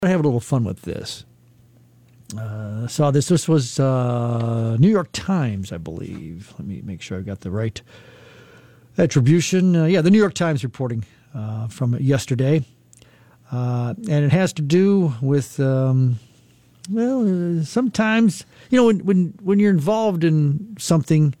have a little fun with this. Saw this. This was New York Times, I believe. Let me make sure I got the right attribution. The New York Times reporting from yesterday. And it has to do with, sometimes, when you're involved in something,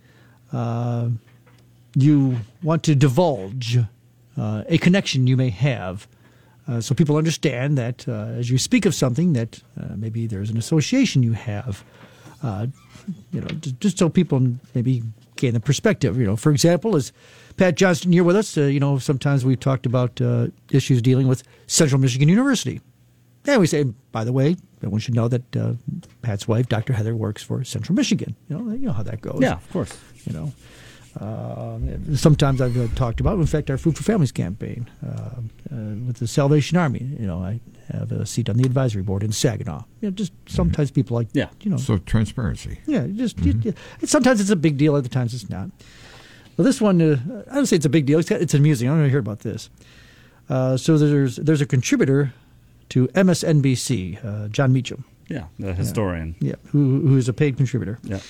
you want to divulge a connection you may have. So people understand that as you speak of something that maybe there's an association you have, just so people maybe gain the perspective. For example, as Pat Johnston here with us, sometimes we've talked about issues dealing with Central Michigan University. And we say, by the way, everyone should know that Pat's wife, Dr. Heather, works for Central Michigan. You know how that goes. Yeah, of course. Sometimes I've talked about, in fact, our Food for Families campaign with the Salvation Army. I have a seat on the advisory board in Saginaw. Just sometimes people like, So transparency. Yeah, sometimes it's a big deal, other times it's not. Well, this one, I don't say it's a big deal. It's amusing. I don't know if you heard about this. So there's a contributor to MSNBC, John Meacham. Yeah, the historian. Yeah, who is a paid contributor. Yeah.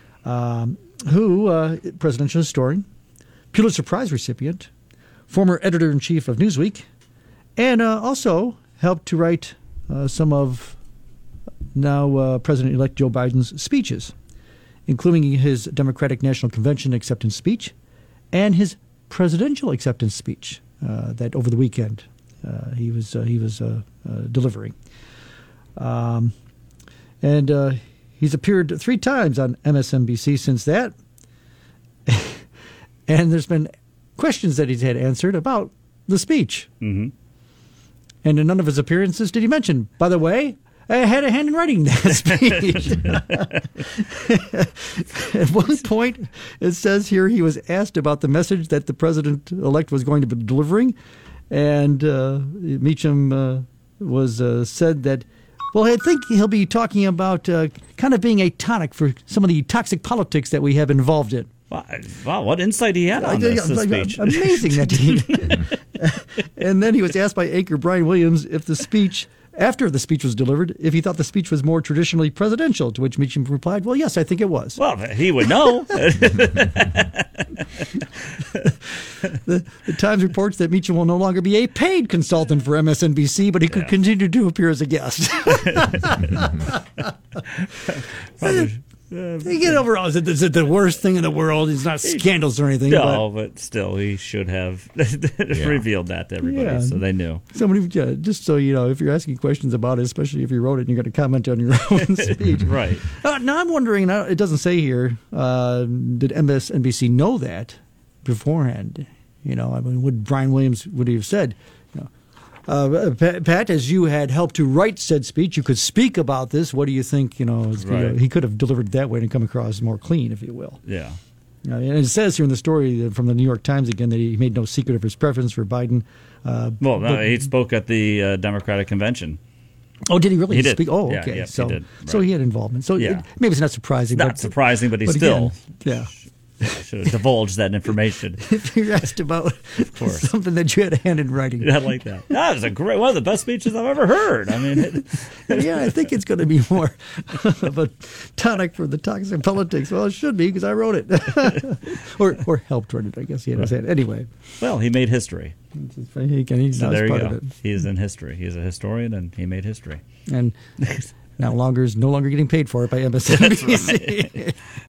Presidential historian, Pulitzer Prize recipient, former editor-in-chief of Newsweek, and also helped to write some of now President-elect Joe Biden's speeches, including his Democratic National Convention acceptance speech and his presidential acceptance speech that over the weekend he was delivering. He's appeared 3 times on MSNBC since that. And there's been questions that he's had answered about the speech. Mm-hmm. And in none of his appearances did he mention, by the way, I had a hand in writing that speech. At one point, it says here he was asked about the message that the president-elect was going to be delivering. And Meacham said that, well, I think he'll be talking about kind of being a tonic for some of the toxic politics that we have involved in. Wow, what insight he had on this speech. Amazing that he... And then he was asked by anchor Brian Williams if after the speech was delivered, if he thought the speech was more traditionally presidential, to which Meacham replied, well, yes, I think it was. Well, he would know. The Times reports that Meacham will no longer be a paid consultant for MSNBC, but he could continue to appear as a guest. Overall, is it the worst thing in the world? It's not scandals or anything. No, but still, he should have revealed that to everybody so they knew. Somebody, just so you know, if you're asking questions about it, especially if you wrote it and you're going to comment on your own speech. Right. Now, I'm wondering, it doesn't say here, did MSNBC know that beforehand? Would Brian Williams, would he have said, Pat, as you had helped to write said speech, you could speak about this. What do you think? He could have delivered it that way and come across more clean, if you will. Yeah. And it says here in the story from the New York Times again that he made no secret of his preference for Biden. He spoke at the Democratic Convention. Oh, did he really he did. speak? Oh, okay. Yeah, so, he did. Right. So he had involvement. So maybe it's not surprising. Not surprising, but he still... Again, should have divulged that information. If you're asked about something that you had a hand in writing. I like that. That was one of the best speeches I've ever heard. I mean, I think it's going to be more of a tonic for the toxic politics. Well, it should be because I wrote it. or helped write it, I guess he had his hand. Anyway. Well, he made history. He's there you part go. Of it. He's in history. He's a historian, and he made history. And no longer getting paid for it by MSNBC.